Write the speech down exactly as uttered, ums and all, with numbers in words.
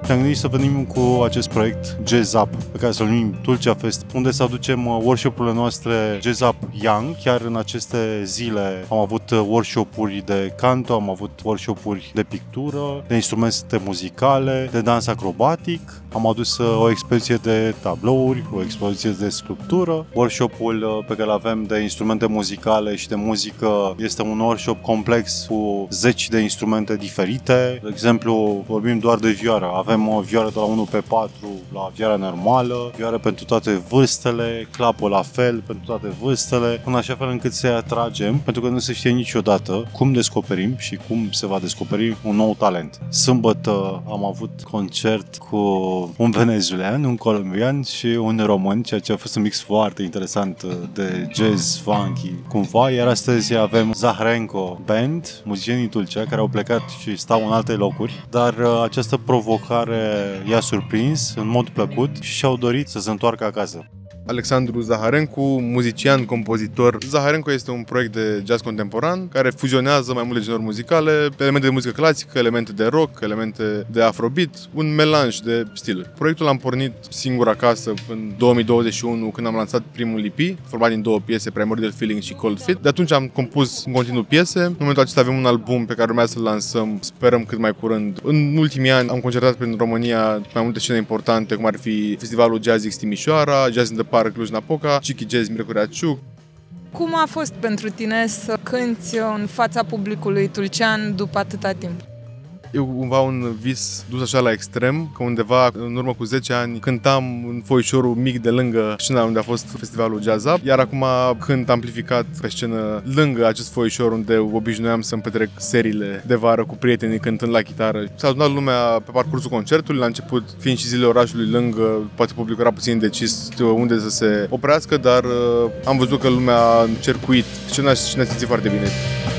și am gândit să venim cu acest proiect Jazz Up, pe care să-l numim Tulcea Fest, unde să aducem workshop-urile noastre Jazz Up Young. Chiar în aceste zile am avut workshop-uri de canto, am avut workshop-uri de pictură, de instrumente muzicale, de dans acrobatic. Am adus o expoziție de tablouri, o expoziție de sculptură. Workshop-ul pe care îl avem de instrumente muzicale și de muzică este un workshop complex cu zeci de instrumente diferite. De exemplu, vorbim doar de vioară. Avem o vioară de la unu pe patru la vioara normală, vioară pentru toate vârstele, clapă la fel pentru toate vârstele, în așa fel încât să-i atragem, pentru că nu se știe niciodată cum descoperim și cum se va descoperi un nou talent. Sâmbătă am avut concert cu un venezuelan, un colombian și un român, ceea ce a fost un mix foarte interesant de jazz, funky, cumva, iar astăzi avem Zaharenko Band, muzicienii Tulcea, care au plecat și stau în alte locuri, dar această provocare i-a surprins în mod plăcut și și-au dorit să se întoarcă acasă. Alexandru Zaharencu, muzician, compozitor. Zaharencu este un proiect de jazz contemporan care fuzionează mai multe genuri muzicale, elemente de muzică clasică, elemente de rock, elemente de afrobeat, un melanj de stiluri. Proiectul l-am pornit singur acasă în două mii douăzeci și unu, când am lansat primul E P, format din două piese, Primordial Feeling și Cold Fit. De atunci am compus în continuu piese. În momentul acesta avem un album pe care urmează să-l lansăm, sperăm cât mai curând. În ultimii ani am concertat prin România mai multe scene importante, cum ar fi Festivalul Jazz X Timișoara, Jazz in the Park Cluj-Napoca, Chiki Jazz Miercurea Ciuc. Cum a fost pentru tine să cânti în fața publicului tulcean după atâta timp? E cumva un vis dus așa la extrem, că undeva în urmă cu zece ani cântam în foișorul mic de lângă scena unde a fost festivalul Jazz Up, iar acum cânt amplificat pe scenă lângă acest foișor unde obișnuiam să-mi petrec seriile de vară cu prietenii cântând la chitară. S-a adunat lumea pe parcursul concertului, la început fiind și zilele orașului lângă, poate publicul era puțin indecis unde să se oprească, dar am văzut că lumea a încercuit scena și ne-a simțit foarte bine.